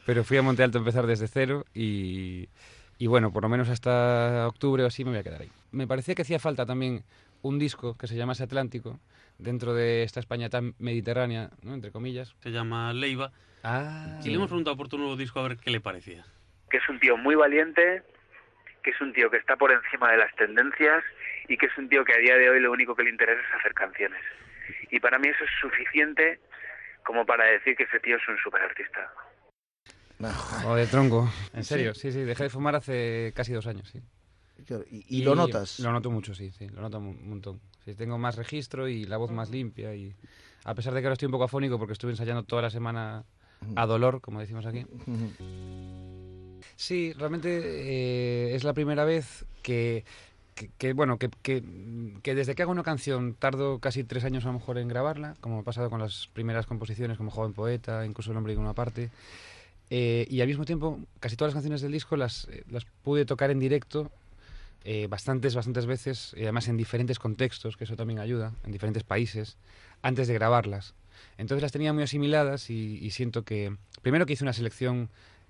pero fui a Monte Alto a empezar desde cero y bueno, por lo menos hasta octubre o así me voy a quedar ahí. Me parecía que hacía falta también un disco que se llamase Atlántico, dentro de esta España tan mediterránea, ¿no? Entre comillas. Se llama Leiva. Ah. Y le hemos preguntado por tu nuevo disco a ver qué le parecía. Que es un tío muy valiente, que es un tío que está por encima de las tendencias y que es un tío que a día de hoy lo único que le interesa es hacer canciones. Y para mí eso es suficiente como para decir que ese tío es un superartista. Joder, tronco. En serio, sí, dejé de fumar hace casi 2 años, sí. ¿Y lo notas? Lo noto mucho, sí, lo noto un montón. Sí, tengo más registro y la voz más limpia y a pesar de que ahora estoy un poco afónico porque estuve ensayando toda la semana a dolor, como decimos aquí. Sí, realmente es la primera vez que desde que hago una canción tardo casi 3 años a lo mejor en grabarla, como ha pasado con las primeras composiciones como Joven Poeta, incluso El hombre en una parte. Y al mismo tiempo, casi todas las canciones del disco las pude tocar en directo bastantes veces, y además en diferentes contextos, que eso también ayuda, en diferentes países, antes de grabarlas. Entonces las tenía muy asimiladas y siento que, primero que hice una selección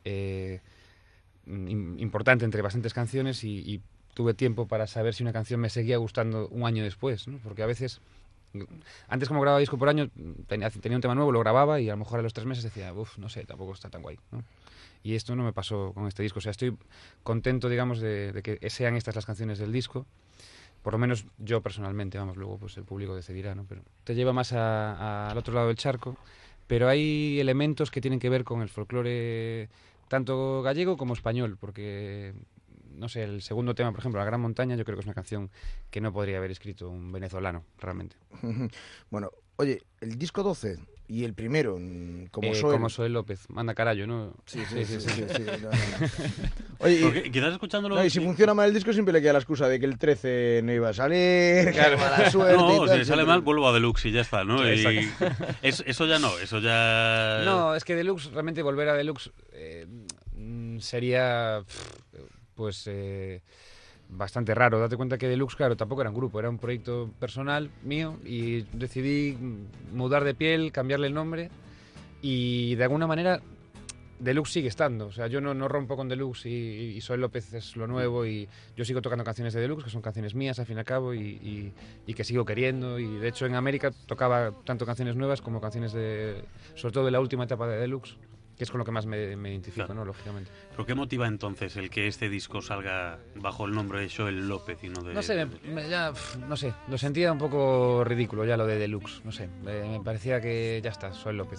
importante entre bastantes canciones y tuve tiempo para saber si una canción me seguía gustando un año después, ¿no? Porque a veces, antes como grababa disco por año, tenía un tema nuevo, lo grababa y a lo mejor a los 3 meses decía, no sé, tampoco está tan guay, ¿no? Y esto no me pasó con este disco, o sea, estoy contento, digamos, de que sean estas las canciones del disco, por lo menos yo personalmente, vamos, luego pues el público decidirá, ¿no? Pero te lleva más al otro lado del charco, pero hay elementos que tienen que ver con el folclore tanto gallego como español, porque no sé, el segundo tema, por ejemplo, La Gran Montaña, yo creo que es una canción que no podría haber escrito un venezolano, realmente. Bueno, oye, el disco 12 y el primero, como soy López, manda carallo, ¿no? Sí. Oye, porque quizás escuchándolo... No, y si funciona mal el disco siempre le queda la excusa de que el 13 no iba a salir, claro, mala suerte. No, y tal, si sale mal vuelvo a Deluxe y ya está, ¿no? Y eso ya no, eso ya... No, es que Deluxe, realmente volver a Deluxe sería... bastante raro. Date cuenta que Deluxe, claro, tampoco era un grupo, era un proyecto personal mío y decidí mudar de piel, cambiarle el nombre y de alguna manera Deluxe sigue estando. O sea, yo no rompo con Deluxe y Soy López es lo nuevo y yo sigo tocando canciones de Deluxe, que son canciones mías al fin y al cabo y que sigo queriendo y de hecho en América tocaba tanto canciones nuevas como canciones sobre todo de la última etapa de Deluxe, que es con lo que más me identifico, claro, ¿no? Lógicamente. ¿Pero qué motiva entonces el que este disco salga bajo el nombre de Xoel López y no de...? No sé, no sé, lo sentía un poco ridículo ya lo de Deluxe, no sé, me parecía que ya está, Xoel López.